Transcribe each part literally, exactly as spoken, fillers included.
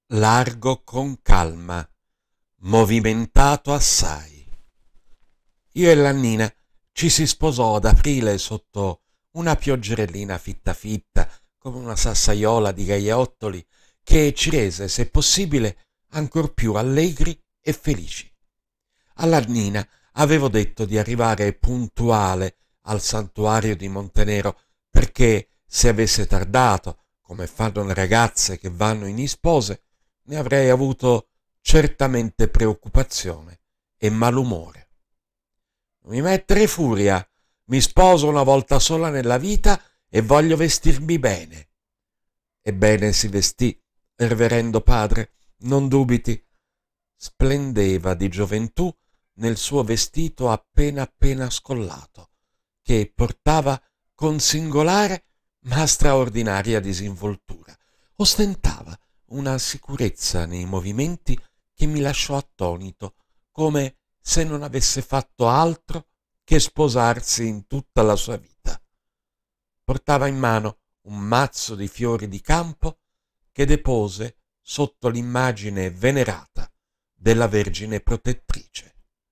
Largo con calma, movimentato assai. Io e la Nina ci si sposò ad aprile sotto una pioggerellina fitta fitta, come una sassaiola di gaiaottoli, che ci rese, se possibile, ancor più allegri e felici. Alla Nina avevo detto di arrivare puntuale al santuario di Montenero, perché se avesse tardato, come fanno le ragazze che vanno in ispose, ne avrei avuto certamente preoccupazione e malumore. Non mi mettere furia, mi sposo una volta sola nella vita e voglio vestirmi bene. Ebbene si vestì, il reverendo padre, non dubiti. Splendeva di gioventù nel suo vestito appena appena scollato, che portava con singolare ma straordinaria disinvoltura. Ostentava una sicurezza nei movimenti che mi lasciò attonito, come se non avesse fatto altro che sposarsi in tutta la sua vita. Portava in mano un mazzo di fiori di campo che depose sotto l'immagine venerata della Vergine protettrice.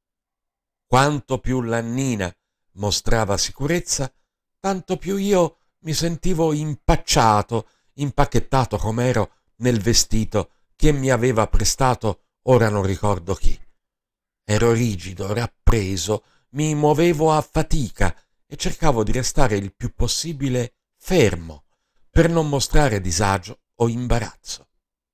Quanto più la Nina mostrava sicurezza, tanto più io mi sentivo impacciato, impacchettato com'ero nel vestito che mi aveva prestato ora non ricordo chi. Ero rigido, rappreso, mi muovevo a fatica e cercavo di restare il più possibile fermo per non mostrare disagio o imbarazzo.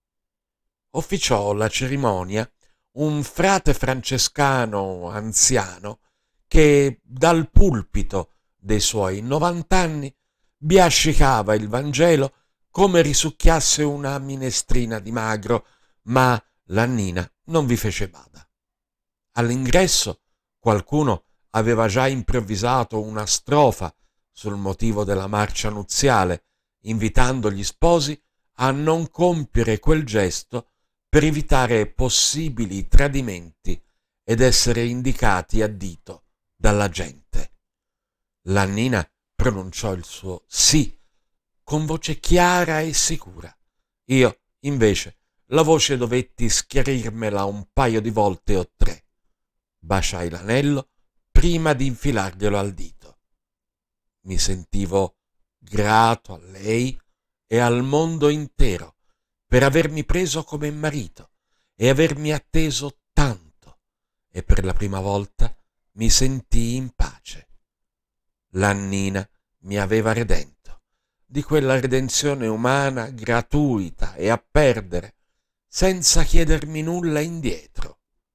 Officiò la cerimonia un frate francescano anziano che dal pulpito dei suoi novant'anni biascicava il Vangelo come risucchiasse una minestrina di magro, ma la Nina non vi fece bada. All'ingresso qualcuno aveva già improvvisato una strofa sul motivo della marcia nuziale, invitando gli sposi a non compiere quel gesto per evitare possibili tradimenti ed essere indicati a dito dalla gente. La Nina pronunciò il suo sì con voce chiara e sicura. Io, invece, la voce dovetti schiarirmela un paio di volte o tre. Baciai l'anello prima di infilarglielo al dito. Mi sentivo grato a lei e al mondo intero per avermi preso come marito e avermi atteso tanto, e per la prima volta mi sentii in pace. La Nina mi aveva redento, di quella redenzione umana gratuita e a perdere, senza chiedermi nulla indietro.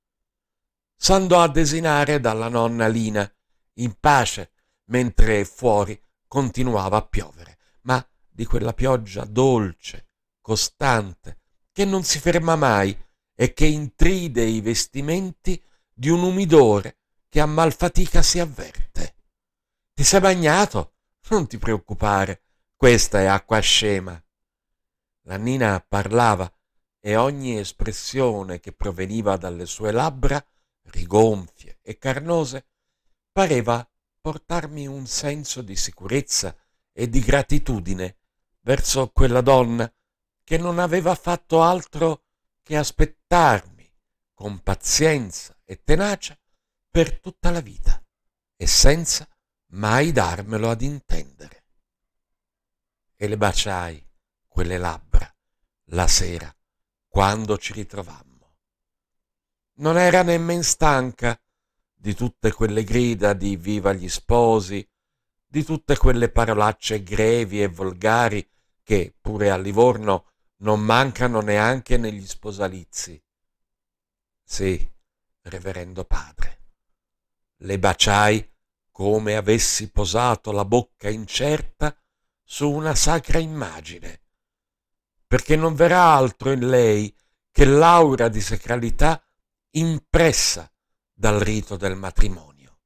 S'andò a desinare dalla nonna Lina, in pace, mentre fuori continuava a piovere, ma di quella pioggia dolce, costante, che non si ferma mai e che intride i vestimenti di un umidore che a malfatica si avverte. Ti sei bagnato? Non ti preoccupare, questa è acqua scema. La Nina parlava e ogni espressione che proveniva dalle sue labbra, rigonfie e carnose, pareva portarmi un senso di sicurezza e di gratitudine verso quella donna che non aveva fatto altro che aspettarmi con pazienza e tenacia per tutta la vita e senza mai darmelo ad intendere. E le baciai quelle labbra la sera quando ci ritrovammo. Non era nemmen stanca di tutte quelle grida di viva gli sposi, di tutte quelle parolacce grevi e volgari che, pure a Livorno, non mancano neanche negli sposalizi. Sì, reverendo padre, le baciai come avessi posato la bocca incerta su una sacra immagine, perché non verrà altro in lei che l'aura di sacralità impressa dal rito del matrimonio.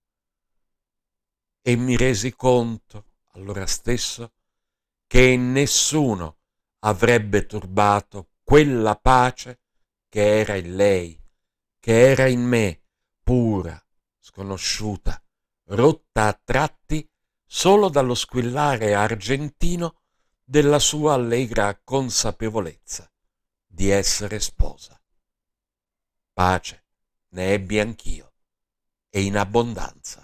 E mi resi conto, allora stesso, che nessuno avrebbe turbato quella pace che era in lei, che era in me, pura, sconosciuta, rotta a tratti solo dallo squillare argentino della sua allegra consapevolezza di essere sposa. Pace ne ebbi anch'io, e in abbondanza.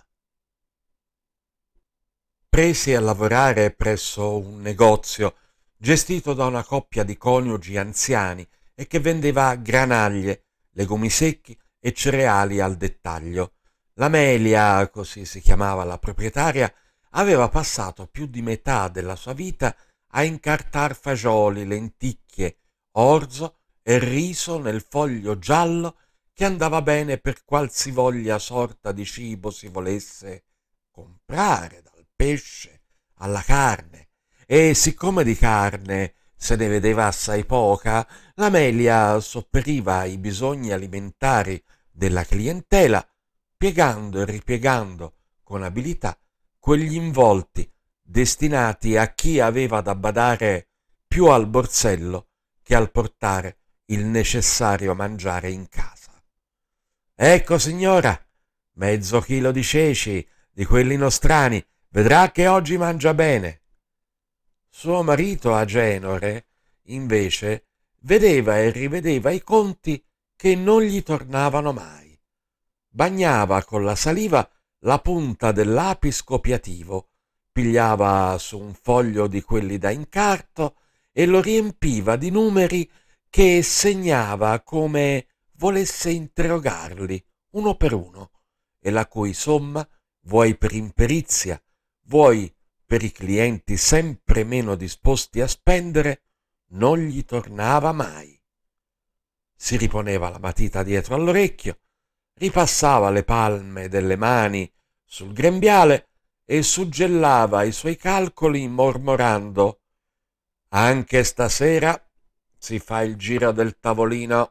Presi a lavorare presso un negozio gestito da una coppia di coniugi anziani e che vendeva granaglie, legumi secchi e cereali al dettaglio. L'Amelia, così si chiamava la proprietaria, aveva passato più di metà della sua vita a incartar fagioli, lenticchie, orzo e riso nel foglio giallo che andava bene per qualsivoglia sorta di cibo si volesse comprare, dal pesce alla carne. E siccome di carne se ne vedeva assai poca, l'Amelia sopperiva ai bisogni alimentari della clientela, piegando e ripiegando con abilità quegli involti destinati a chi aveva da badare più al borsello che al portare il necessario mangiare in casa. Ecco, signora, mezzo chilo di ceci, di quelli nostrani, vedrà che oggi mangia bene. Suo marito Agenore, invece, vedeva e rivedeva i conti che non gli tornavano mai. Bagnava con la saliva la punta dell'apis copiativo, pigliava su un foglio di quelli da incarto e lo riempiva di numeri che segnava come volesse interrogarli uno per uno, e la cui somma, vuoi per imperizia, vuoi per i clienti sempre meno disposti a spendere, non gli tornava mai. Si riponeva la matita dietro all'orecchio, ripassava le palme delle mani sul grembiale e suggellava i suoi calcoli mormorando: «Anche stasera si fa il giro del tavolino».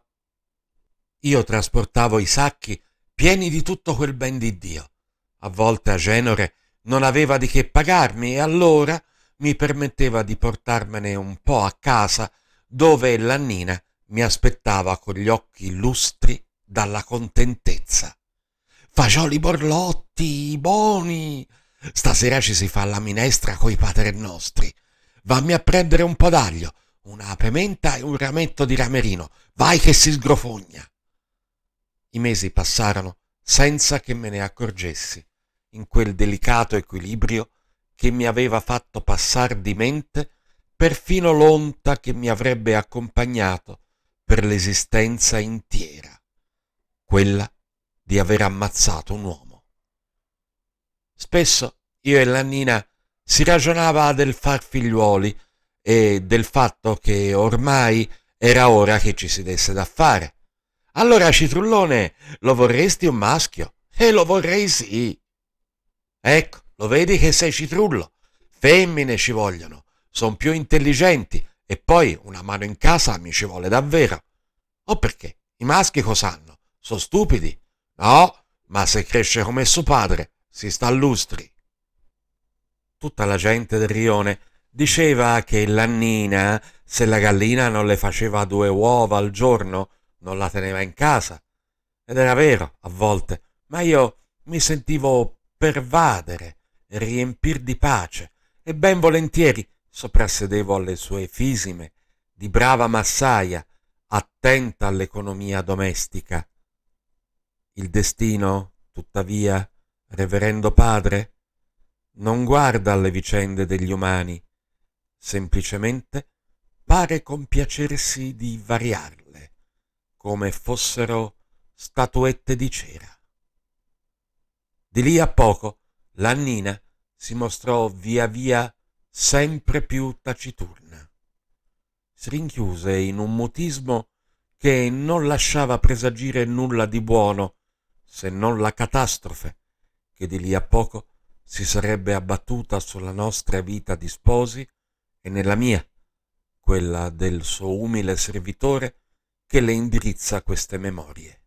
Io trasportavo i sacchi pieni di tutto quel ben di Dio. A volte Agenore non aveva di che pagarmi e allora mi permetteva di portarmene un po' a casa, dove la Nina mi aspettava con gli occhi lustri dalla contentezza. «Fagioli borlotti, buoni! Stasera ci si fa la minestra coi paternostri. Vammi a prendere un po' d'aglio, una pimenta e un rametto di ramerino. Vai che si sgrofogna!» I mesi passarono senza che me ne accorgessi, in quel delicato equilibrio che mi aveva fatto passar di mente perfino l'onta che mi avrebbe accompagnato per l'esistenza intiera, quella di aver ammazzato un uomo. Spesso io e la Nina si ragionava del far figliuoli e del fatto che ormai era ora che ci si desse da fare. «Allora, citrullone, lo vorresti un maschio?» «E lo vorrei sì!» «Ecco, lo vedi che sei citrullo? Femmine ci vogliono, son più intelligenti e poi una mano in casa mi ci vuole davvero. O perché? I maschi cos'hanno? Sono stupidi? No, ma se cresce come suo padre, si sta lustri». Tutta la gente del rione diceva che la Nina, se la gallina non le faceva due uova al giorno, non la teneva in casa. Ed era vero a volte, ma io mi sentivo pervadere e riempir di pace e ben volentieri soprassedevo alle sue fisime di brava massaia, attenta all'economia domestica. Il destino, tuttavia, reverendo padre, non guarda alle vicende degli umani, semplicemente pare compiacersi di variarle come fossero statuette di cera. Di lì a poco la Nina si mostrò via via sempre più taciturna. Si rinchiuse in un mutismo che non lasciava presagire nulla di buono, se non la catastrofe che di lì a poco si sarebbe abbattuta sulla nostra vita di sposi e nella mia, quella del suo umile servitore che le indirizza queste memorie.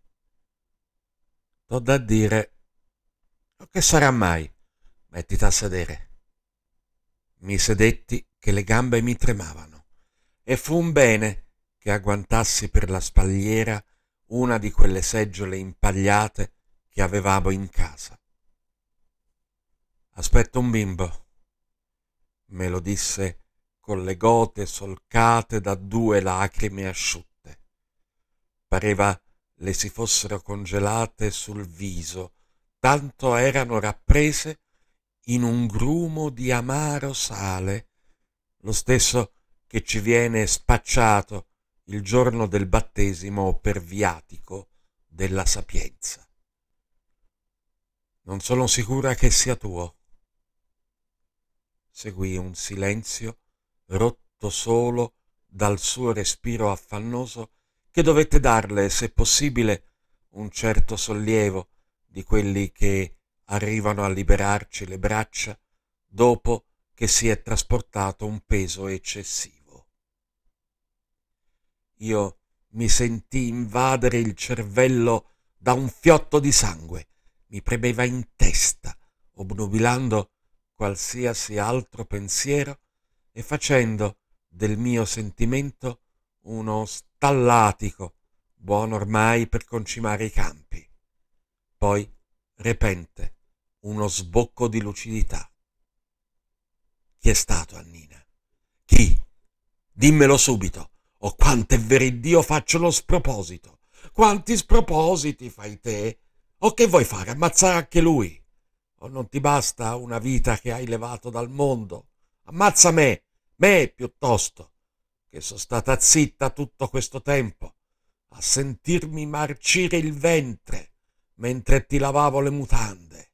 T'ho da dire, che sarà mai? Mettiti a sedere. Mi sedetti che le gambe mi tremavano e fu un bene che agguantassi per la spalliera una di quelle seggiole impagliate che avevamo in casa. «Aspetto un bimbo», me lo disse con le gote solcate da due lacrime asciutte. Pareva le si fossero congelate sul viso, tanto erano rapprese in un grumo di amaro sale, lo stesso che ci viene spacciato il giorno del battesimo per viatico della sapienza. Non sono sicura che sia tuo. Seguì un silenzio rotto solo dal suo respiro affannoso che dovette darle, se possibile, un certo sollievo di quelli che arrivano a liberarci le braccia dopo che si è trasportato un peso eccessivo. Io mi sentii invadere il cervello da un fiotto di sangue, mi premeva in testa, obnubilando qualsiasi altro pensiero e facendo del mio sentimento uno stallatico, buono ormai per concimare i campi. Poi, repente, uno sbocco di lucidità. Chi è stato, Annina? Chi? Dimmelo subito, o quante veriddio faccio lo sproposito. Quanti spropositi fai te? O che vuoi fare? Ammazzare anche lui? O non ti basta una vita che hai levato dal mondo? Ammazza me, me piuttosto, che sono stata zitta tutto questo tempo, a sentirmi marcire il ventre mentre ti lavavo le mutande.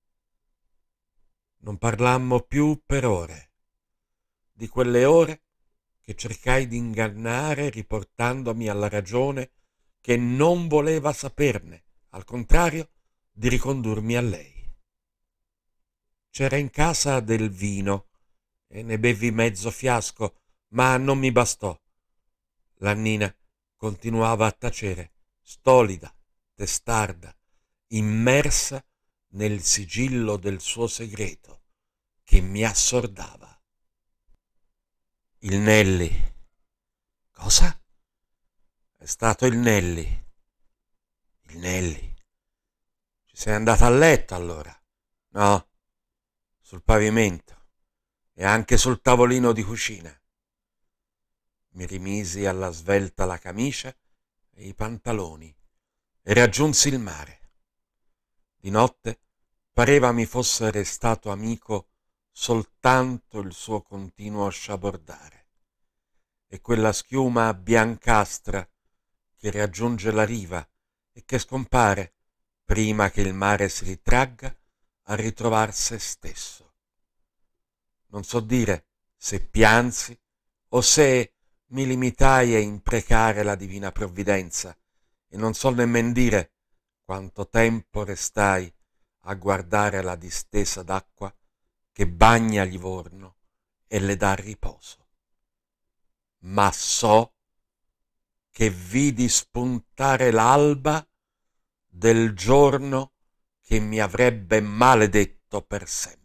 Non parlammo più per ore, di quelle ore che cercai di ingannare riportandomi alla ragione che non voleva saperne, al contrario di ricondurmi a lei. C'era in casa del vino e ne bevi mezzo fiasco, ma non mi bastò. L'Annina continuava a tacere, stolida, testarda, immersa nel sigillo del suo segreto, che mi assordava. Il Nelli. Cosa? È stato il Nelli. Il Nelli. Ci sei andata a letto allora? No, sul pavimento e anche sul tavolino di cucina. Mi rimisi alla svelta la camicia e i pantaloni e raggiunsi il mare. Di notte pareva mi fosse restato amico soltanto il suo continuo sciabordare e quella schiuma biancastra che raggiunge la riva e che scompare prima che il mare si ritragga a ritrovar se stesso. Non so dire se piansi o se mi limitai a imprecare la divina provvidenza e non so nemmen dire quanto tempo restai a guardare la distesa d'acqua che bagna Livorno e le dà riposo. Ma so che vidi spuntare l'alba del giorno che mi avrebbe maledetto per sempre.